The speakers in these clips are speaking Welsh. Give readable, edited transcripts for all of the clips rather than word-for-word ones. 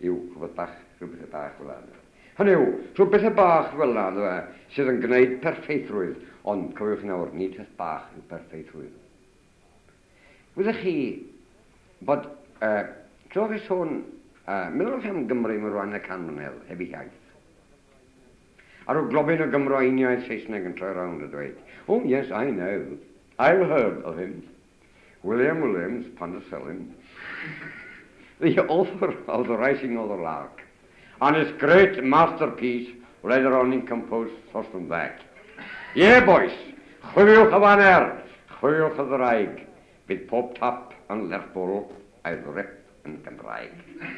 yw rhywbeth bach fel yna. Hynny yw, rhywbeth bach fel yna sydd yn gwneud perffeithrwydd, ond cofiwch nawr, nid peth bach yw perffeithrwydd. Wydych chi bod, clywch chi sôn, meddwl am Gymru mewn rhan y canmlynedd heb ei iaith. Ar o globyn o Gymro uniaeth Saesneg yn troi rownd a dweud, oh yes, I know. I've heard of him. William Williams, Panderselin, the author of The Rising of the Lark, and his great masterpiece, later on he composed Thorsten Beck. Yeah, boys, chwiliwch y faner, chwiliwch y ddraig, bydd pob tap yn Lerpwl a'i ddrip yn Gymraeg.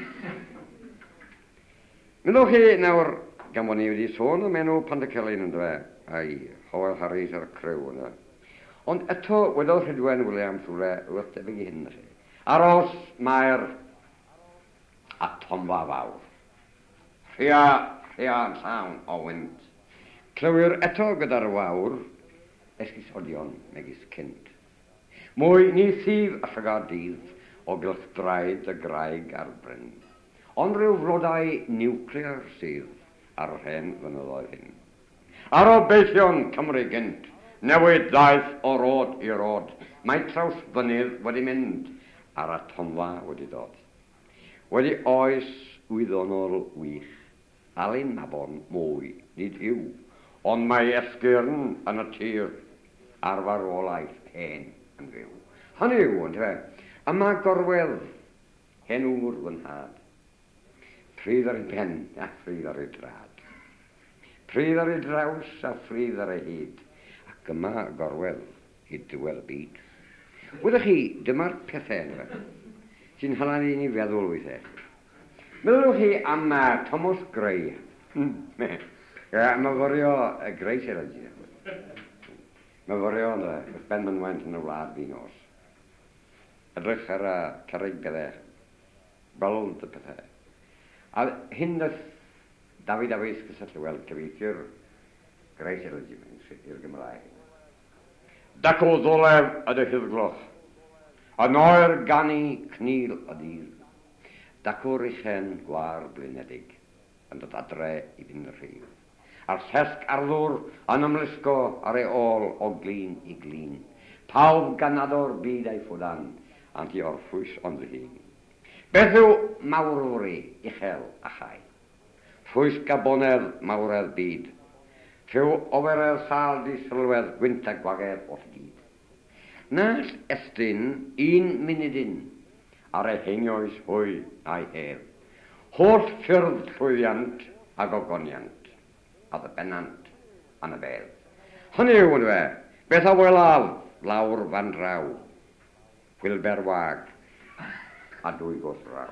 Meddwl chi nawr, gan bod ni wedi sôn am enw Pandercelyn yn dweud, a'i Howell Harris ar y crew yna. Ond eto, wedodd Rhydwen Williams wrth debyg i hyn. Aros mae'r atomfa fawr. Rhia yn llawn o wynt. Clywir eto gyda'r wawr, esgys odion megis cynt. Mwy ni thyf a llygad dydd o gylch draed y graig a'r bryn. Ond rhyw flodau niwclear sydd ar yr hen fynyddoedd hyn. Ar o beithion Cymru gynt, newid daeth o rod i rod. Mae traws fynydd wedi mynd a'r atomfa wedi dod. Wedi oes wyddonol wych, Alun Mabon mwy, nid yw, ond mae esgyrn yn y tir ar farwolaeth hen yn fyw. Hynny yw, ond fe, yma gorwedd henwr fy nhad. Pryd ar ei pen a pryd ar ei drad. Pryd ar ei draws a pryd ar ei hyd. Ac yma gorwedd hyd diwedd y byd. Wydych chi, dyma'r pethau yna sy'n halan i ni feddwl weithiau. Meddylwch chi am Thomas Gray. Myforio Gray Seragy. Myforio Ben Mynwent yn y wlad fi nos. Edrych ar carreg beddau. Balodd y pethau. A hyn oedd David Avis gysylltu weld cyfeithio'r Gray Seragy i'r Gymraeg. Dac o ddolef ydy hyddgloch. A noer gani cnil o dydd. Dac o'r echen gwar blinedig yn dod adre i fynd y rhyw. A'r llesg arddwr yn ymlusgo ar ei ôl o glin i glin. Pawb ganador byd ei ffwdan anti orffwys ond y hun. Beth yw mawrwri uchel a chai? Ffwys gabonedd mawredd byd. Rhyw oferedd sal di sylwedd gwynt a gwagedd o'r gyd. Nas estyn un munudyn ar ei heinioes hwy a'i hedd. Holl ffyrdd llwyddiant a gogoniant, a ddibennant an y bedd. Hynny yw yn fe, beth a welaf lawr fan draw, Wilber Wag a dwy gos raw.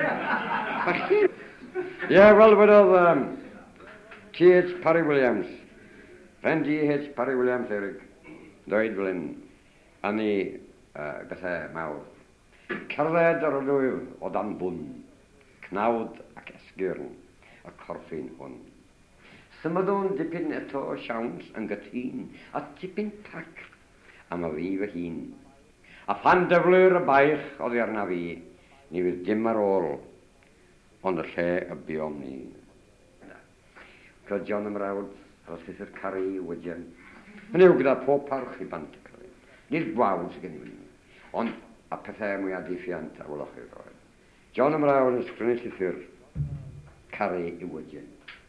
Ie, wel wedodd T.H. Parry Williams, friend T.H. Parry Williams, Eric, dweud fel hyn, a ni bethau mawr. Cerdded ar y lwyf o dan bwn, cnawd ac esgyrn y corffin hwn. Symudwn dipyn eto o siawns yn gytun, a dipyn pac am y fi fy hun. A pan dyflwyr y baich oddi arna fi, ni fydd dim ar ôl, ond y lle y biom ni. Clywed John ymrawd, ar y llythyr caru i wydian. Hynny yw gyda pob parch i bant y clywed. Nid gwawd sy'n gen i fyny, ond a pethau mwyaf diffiant a wylwch i'r roed. John ymrawd yn sgrynu llythyr caru i wydian.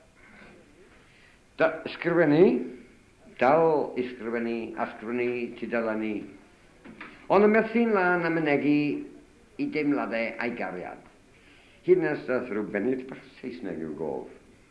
Ysgrifennu, dal ysgrifennu, asgrifennu, tudalani. Ond y methu'n lan am mynegu i deimladau a'i gariad. Hyd nes dath rhyw benyd bach Saesneg i'w gof.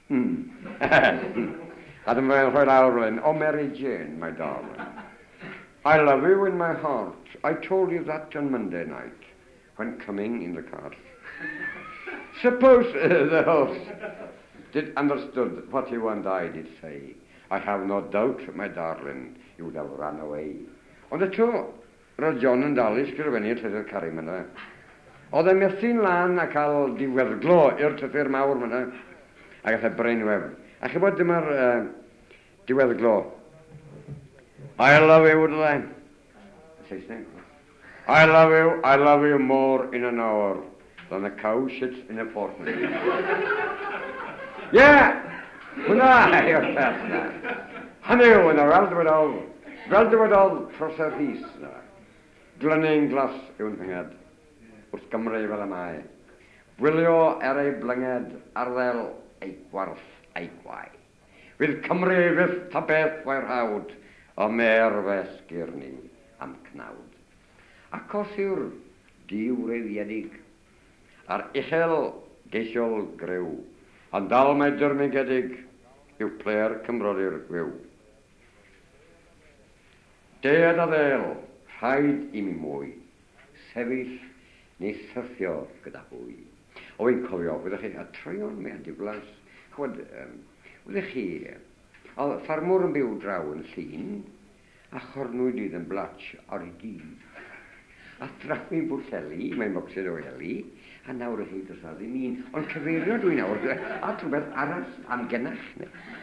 A dyma fe'n rhoi'r awr o Mary Jane, my darling. I love you in my heart. I told you that on Monday night when coming in the car. Suppose the host did understood what you and I did say. I have no doubt, my darling, you would have run away. Ond eto, roedd John yn dal i sgrifennu'r llythyr caru myna. Oedd e methu'n lan a cael diweddglo i'r llythyr mawr myna, ac eithaf brainweb. A chybod dyma'r diweddglo. I love you, would I? Saesneg. I love you more in an hour than a cow shits in a fortnight. Yeah! Hwna yw'r peth na. Hynny yw, yna fel dywedol prosser rhys na. Glynu'n glas yw'n fynged, wrth Gymru fel y mae. Gwylio ei blynged arddel ei gwarth ei gwai. Fydd Cymru fydd ta beth fwy'r hawd o mer fes gyrni am cnawd. Ac os yw'r diwreiddiedig ar uchel geisiol grew, ond dal mae dyrmigedig yw ple'r Cymrodyr gwyw. Dead a ddel, rhaid i mi mwy, sefyll neu syrthio gyda hwy. O fi'n cofio, wydych chi, a troion mewn diflas, wydych chi, o ffarmwr yn byw draw yn llun, a chornwyd idd yn blatch ar ei dydd. A draw i'n bwlleli, mae'n mocsid o eli, a nawr y hyd os oedd i mi'n, ond cyfeirio dwi'n nawr, a trwbeth arall am gennach.